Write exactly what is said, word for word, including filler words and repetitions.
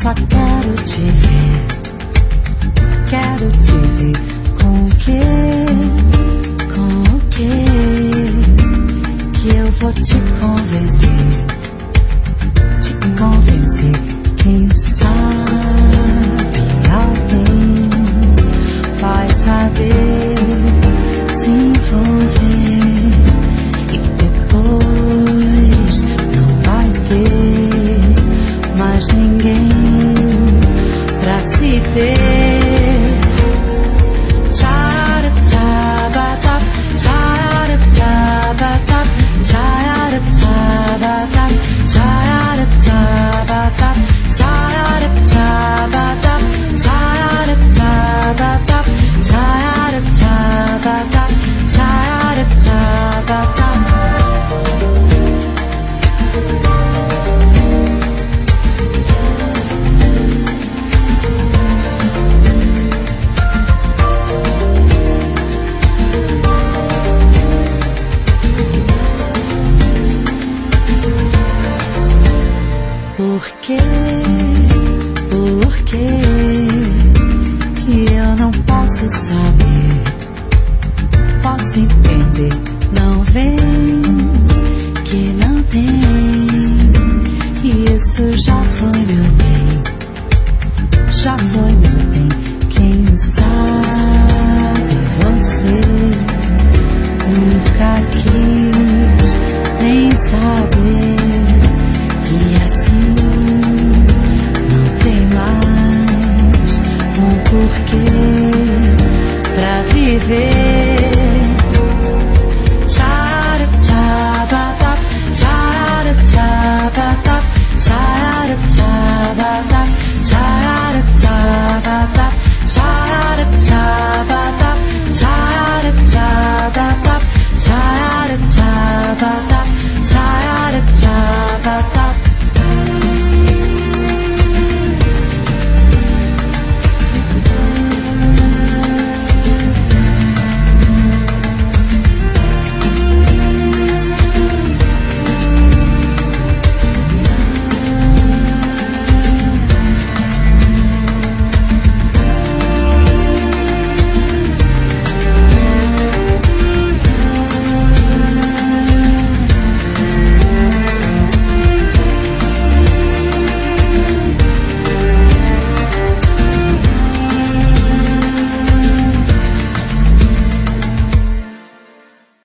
só quero te ver, quero te ver com o quê, com o quê, que eu vou te convencer, te convencer, quem sabe alguém vai saber se envolver e depois não vai ter mais ninguém pra se ter. Por quê? Por quê que eu não posso saber? Posso entender, não vem, que não tem. Isso já foi meu bem, já foi meu bem. Quem sabe você nunca quis nem saber